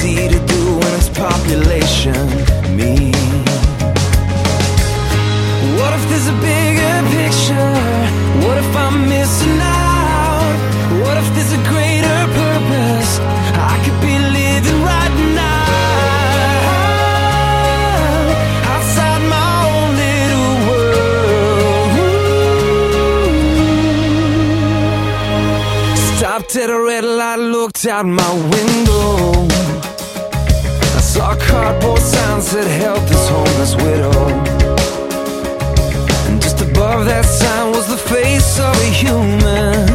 easy to do when it's population me. What if there's a bigger picture? What if I'm missing out? What if there's a greater purpose I could be living right now, outside my own little world? Stopped at a red light, looked out my window. I saw cardboard signs that held this homeless widow. Above that sign was the face of a human.